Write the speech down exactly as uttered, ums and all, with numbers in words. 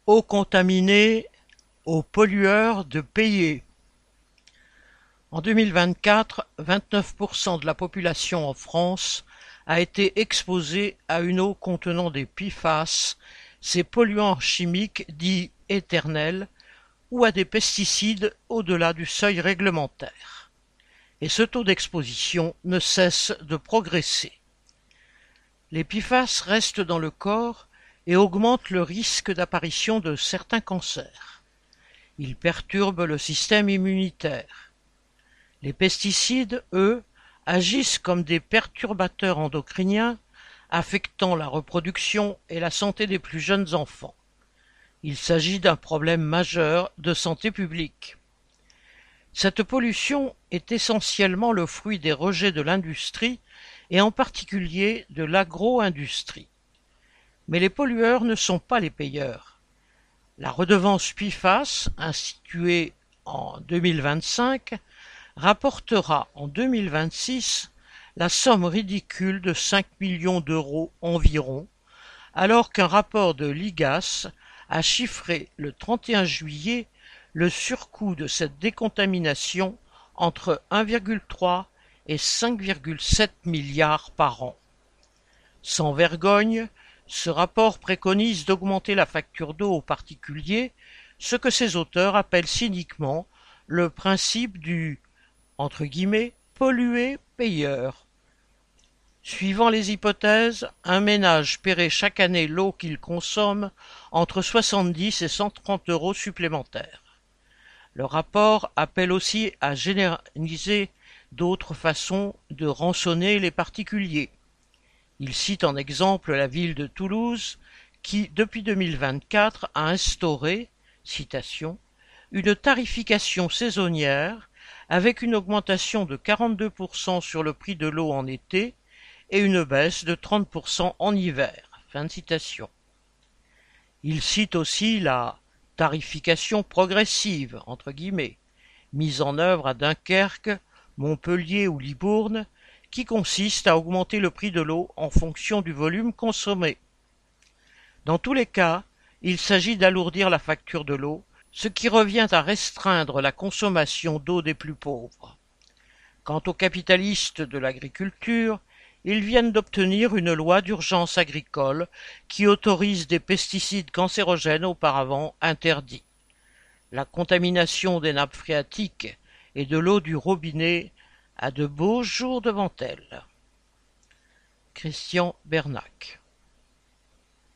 Eau contaminée, aux pollueurs de payer. En deux mille vingt-quatre, vingt-neuf pour cent de la population en France a été exposée à une eau contenant des P F A S, ces polluants chimiques dits éternels, ou à des pesticides au-delà du seuil réglementaire. Et ce taux d'exposition ne cesse de progresser. Les P F A S restent dans le corps et augmentent le risque d'apparition de certains cancers. Ils perturbent le système immunitaire. Les pesticides, eux, agissent comme des perturbateurs endocriniens, affectant la reproduction et la santé des plus jeunes enfants. Il s'agit d'un problème majeur de santé publique. Cette pollution est essentiellement le fruit des rejets de l'industrie et en particulier de l'agro-industrie. Mais les pollueurs ne sont pas les payeurs. La redevance P F A S, instituée en deux mille vingt-cinq, rapportera en deux mille vingt-six la somme ridicule de cinq millions d'euros environ, alors qu'un rapport de l'I G A S a chiffré le trente et un juillet le surcoût de cette décontamination entre un virgule trois et cinq virgule sept milliards par an. Sans vergogne, ce rapport préconise d'augmenter la facture d'eau aux particuliers, ce que ses auteurs appellent cyniquement le principe du entre guillemets, polluer-payeur. Suivant les hypothèses, un ménage paierait chaque année l'eau qu'il consomme entre soixante-dix et cent trente euros supplémentaires. Le rapport appelle aussi à généraliser d'autres façons de rançonner les particuliers. Il cite en exemple la ville de Toulouse qui, depuis deux mille vingt-quatre, a instauré, citation, une tarification saisonnière avec une augmentation de quarante-deux pour cent sur le prix de l'eau en été et une baisse de trente pour cent en hiver. Fin de citation. Il cite aussi la tarification progressive, entre guillemets, mise en œuvre à Dunkerque, Montpellier ou Libourne, qui consiste à augmenter le prix de l'eau en fonction du volume consommé. Dans tous les cas, il s'agit d'alourdir la facture de l'eau, ce qui revient à restreindre la consommation d'eau des plus pauvres. Quant aux capitalistes de l'agriculture, ils viennent d'obtenir une loi d'urgence agricole qui autorise des pesticides cancérogènes auparavant interdits. La contamination des nappes phréatiques et de l'eau du robinet a de beaux jours devant elle. Christian Bernac.